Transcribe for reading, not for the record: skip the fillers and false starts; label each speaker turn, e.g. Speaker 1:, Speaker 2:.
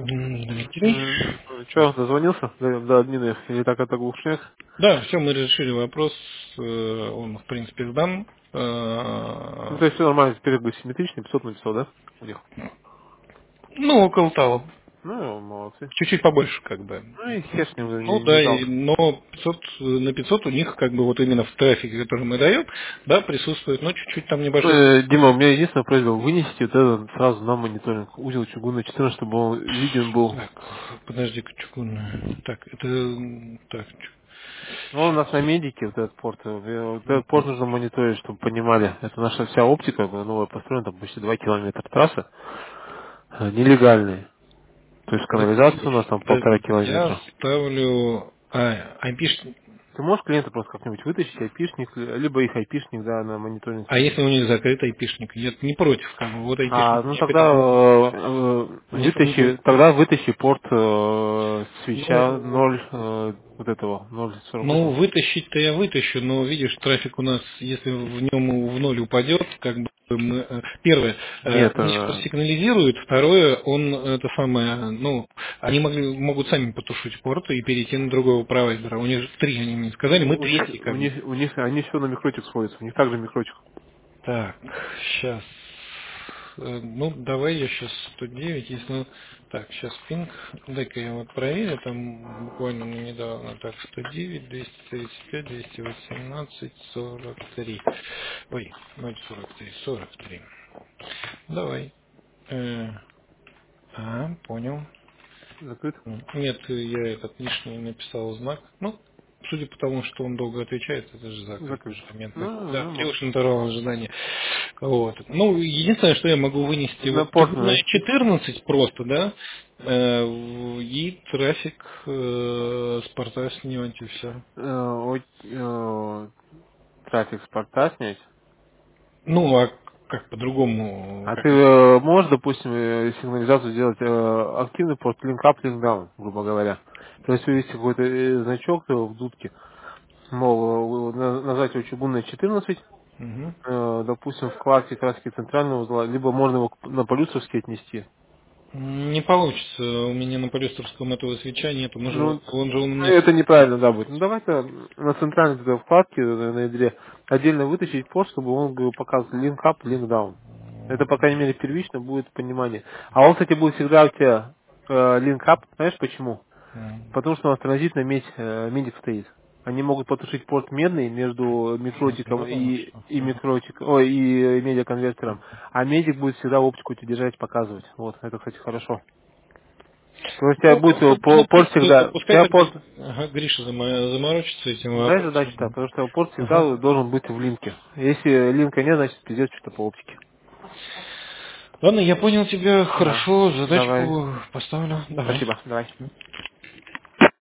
Speaker 1: Дмитрий.
Speaker 2: Че, дозвонился до админа или так это глушняк?
Speaker 1: Да, все, мы решили вопрос. Он, в принципе, сдан.
Speaker 2: Ну, то есть все нормально, теперь будет симметричный, 500 написал, да? У них.
Speaker 1: Ну, около того.
Speaker 2: Ну, молодцы.
Speaker 1: Чуть-чуть побольше, как бы.
Speaker 2: Ну и хер с ним
Speaker 1: Ну
Speaker 2: не
Speaker 1: да,
Speaker 2: жалко.
Speaker 1: но 500, на 500 у них, как бы, вот именно в трафике, который мы даем, да, присутствует, но чуть-чуть там небольшой.
Speaker 2: Дима, у меня единственная просьба, вынести вот это сразу на мониторинг. Узел чугунный 14, чтобы он виден был.
Speaker 1: Так, подожди-ка, чугунная. Так, это... Так,
Speaker 2: Ну, у нас на
Speaker 1: сейчас.
Speaker 2: медике вот этот порт. Вот этот порт нужно мониторить, чтобы понимали. Это наша вся оптика, новая построена, там почти 2 километра трассы. Нелегальные. То есть канализация у нас там полтора
Speaker 1: Подожди, я
Speaker 2: километра.
Speaker 1: ставлю... IP.
Speaker 2: Ты можешь клиента просто как-нибудь вытащить, айпишник, либо их айпишник, да, на мониторинг
Speaker 1: А
Speaker 2: ставить.
Speaker 1: если у них закрыт айпишник? Я не против, как бы, вот
Speaker 2: А,
Speaker 1: айпишник
Speaker 2: ну
Speaker 1: это
Speaker 2: тогда
Speaker 1: несколько...
Speaker 2: вытащи порт свеча
Speaker 1: Ну,
Speaker 2: 0 вот этого,
Speaker 1: ну,
Speaker 2: 0,48.
Speaker 1: вытащить-то я вытащу, но видишь, трафик у нас, если в нем в ноль упадет, как бы мы, первое,
Speaker 2: Нет,
Speaker 1: они что сигнализируют, второе, он это самое, ну, они могут сами потушить порт и перейти на другого провайдера. У них же три, они мне сказали, мы третий, как бы.
Speaker 2: они все на микротик сходятся, у них также микротик.
Speaker 1: Так, сейчас. Ну, давай я сейчас 109, если... Так, сейчас пинг. Дай-ка я вот проверю, там буквально недавно. Так, 109, 235, 218, 43. Ой, 0,43, 43. Давай. Понял.
Speaker 2: Закрыт?
Speaker 1: Нет, я этот лишний написал знак. Ну, судя по тому, что он долго отвечает, это же закрыт
Speaker 2: Закрыт.
Speaker 1: уже моментно.
Speaker 2: Ну,
Speaker 1: Да,
Speaker 2: нормально.
Speaker 1: превыше интервал ожидания. Вот. Ну, единственное, что я могу вынести,
Speaker 2: На
Speaker 1: вот
Speaker 2: порт
Speaker 1: чугунная
Speaker 2: навести.
Speaker 1: 14 просто, да, и трафик с порта снимать и все.
Speaker 2: Трафик с порта снять.
Speaker 1: Ну, а как по-другому,
Speaker 2: А
Speaker 1: как...
Speaker 2: ты можешь, допустим, сигнализацию сделать активный порт link up, link down, грубо говоря. То есть вывести какой-то значок в дудке, мол, назвать его чугунная 14,
Speaker 1: Мгм.
Speaker 2: допустим, вкладки краски центрального узла, либо можно его на полюсовский отнести.
Speaker 1: Не получится. У меня на полюстровском этого свеча нету. Мы же,
Speaker 2: Ну,
Speaker 1: он же у меня...
Speaker 2: это неправильно, да, будет. Ну, давай-то на центральной вот этой вкладке на ядре отдельно вытащить порт, чтобы он показывал link up, link down. Это, по крайней мере, первично будет понимание. А он, кстати, будет всегда у тебя link up, знаешь почему? Потому что у нас транзитная медик стоит. Они могут потушить порт медный между микротиком
Speaker 1: Ну, конечно.
Speaker 2: и микротиком, ой, и медиаконвертером, а медик будет всегда оптику тебе держать, показывать. Вот, это, кстати, хорошо. То есть у тебя
Speaker 1: Ну,
Speaker 2: будет
Speaker 1: ну,
Speaker 2: порт всегда, у
Speaker 1: пускай
Speaker 2: тебя
Speaker 1: тогда
Speaker 2: порт,
Speaker 1: ага, Гриша заморочится этим
Speaker 2: знаешь, задача так,
Speaker 1: вопросом.
Speaker 2: потому что порт
Speaker 1: Ага.
Speaker 2: всегда должен быть в линке. Если линка нет, значит придет что-то по оптике.
Speaker 1: Ладно, я понял тебя.
Speaker 2: Да.
Speaker 1: Хорошо,
Speaker 2: Давай.
Speaker 1: задачку поставлю. Давай.
Speaker 2: Спасибо. Давай.